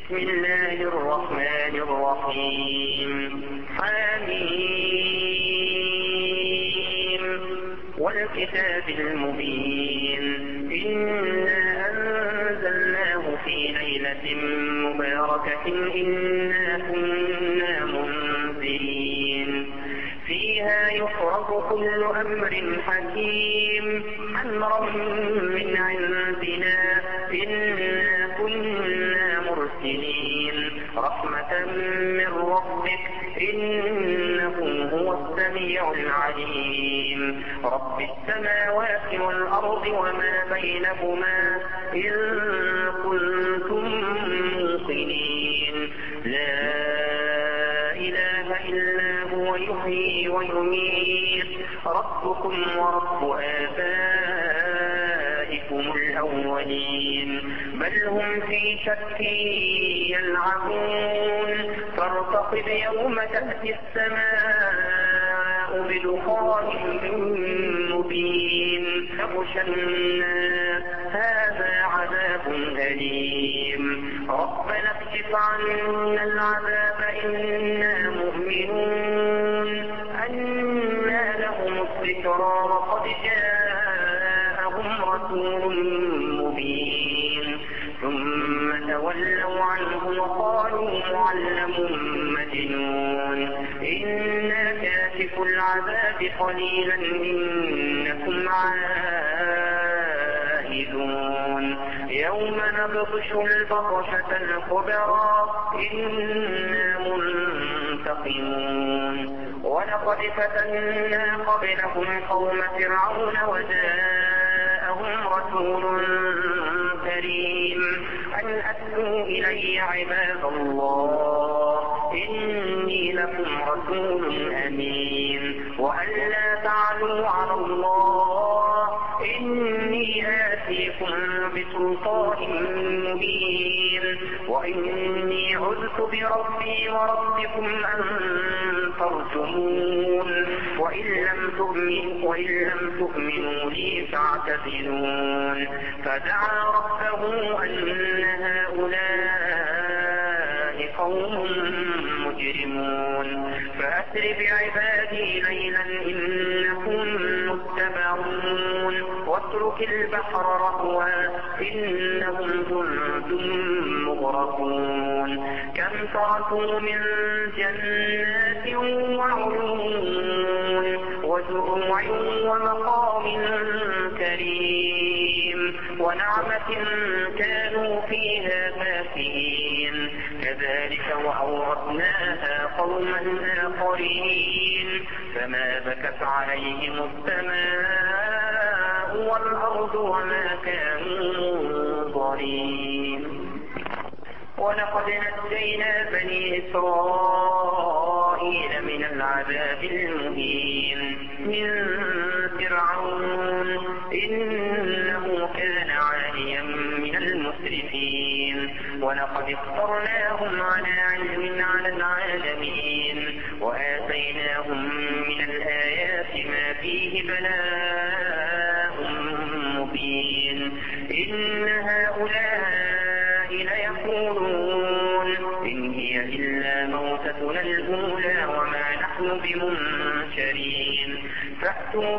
بسم الله الرحمن الرحيم حميم والكتاب المبين إنا أنزلناه في ليلة مباركة إنا كنا منذرين فيها يفرق كل أمر حكيم أمرا من عندنا إنا كنا مرسلين رحمة من ربك إنه هو السميع العليم رب السماوات والأرض وما بينهما إن كنتم موقنين لا إله إلا هو يحيي ويميت ربكم ورب آبائكم الأولين بل هم في شك يلعبون فارتقب يوم تأتي السماء بدخان مبين يغشى الناس هذا عذاب أليم ربنا اكشف عنا العذاب إنا مؤمنون أنى لهم الذكرى وقد جاءهم رسول مبين ثم تولوا عنه وقالوا معلم مجنون إنا كاشف العذاب قليلا إنكم عائدون يوم نبطش البطشة الكبرى إنا منتقمون ولقد فتنا قبلهم قوم فرعون وجاءهم رسول كريم أن أتوا إلي عباد الله إني لكم رسول أمين وأن لا تعلوا على الله إني آتيكم بسلطان مبين وإني عذت بربي وربكم أن ترجمون وإن لم تؤمنوا لي فاعتزلون فدعا ربه أن هؤلاء قوم مجرمون فأسر بعبادي ليلا إنكم متبعون واترك البحر رهوا إنهم جند مغرقون كم تركوا من جنات وعيون وزروع ومقام كريم ونعمة كانوا فيها فاكهين كذلك وأورثناها قوما آخرين فما بكت عليهم السماء والأرض وما كانوا منظرين ولقد نجينا بني إسرائيل من العذاب المهين من فرعون إنه كان عاليا من المسرفين ولقد اخترناهم على علم على العالمين وآتيناهم من الآيات ما فيه بلاء مبين إن هؤلاء ليقولون إن هي إلا موتتنا الأولى وما نحن بمنشرين فأتوا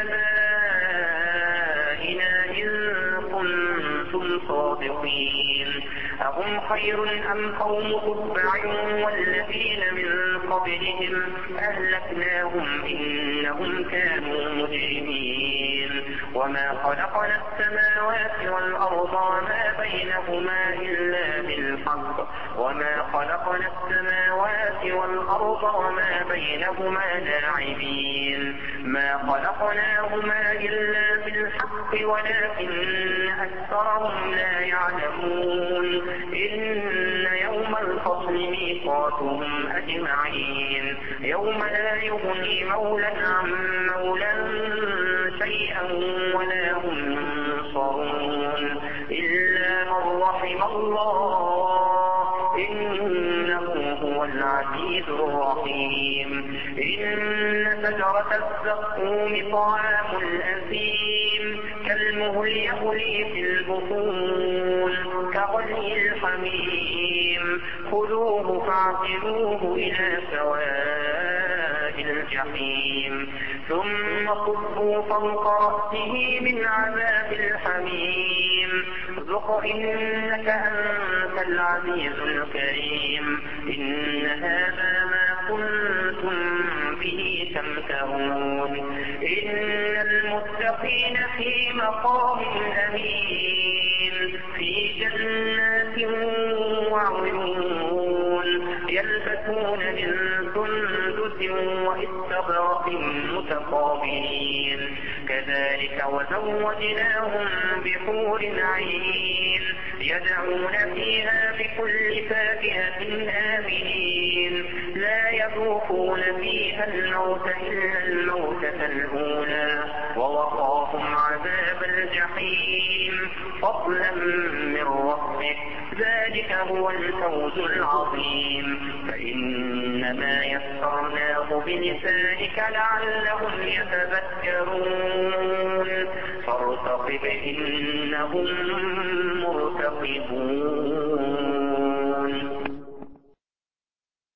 بآبائنا إن كنتم صادقين أهم خير أم قوم تبع والذين من قبلهم أهلكناهم إنهم كانوا مجرمين وما خلقنا السماوات والأرض وما بينهما إلا بالحق وما خلقنا السماوات والأرض وما بينهما لاعبين ما خلقناهما إلا بالحق ولكن أكثرهم لا يعلمون إن يوم الفصل ميقاتهم أجمعين يوم لا يغني مولى عن مولى شيئا ولا هم ينصرون إلا من رحم الله إنه هو العزيز الرحيم إن شجرة الزقوم طعام الأثيم كالمهل يغلي في البطون كغلي الحميم خذوه فاعتلوه إلى سواء الجحيم ثم صبوا فوق رأسه من عذاب الحميم ذق إنك أنت العزيز الكريم إن هذا ما كنتم به تمترون إن المتقين في مقام أمين في جنات وعيون يلبسون من سندس واستبرق متقابلين كذلك وزوجناهم بحور عين يدعون فيها بكل فاكهة آمنين لا يذوقون فيها الموت إلا الموتة الأولى ووقاهم عذاب الجحيم فضلا من ربك ذلك هو الفوز العظيم فإنما يسرناه بلسانك لعلهم يتذكرون فارتقب إنهم مرتقبون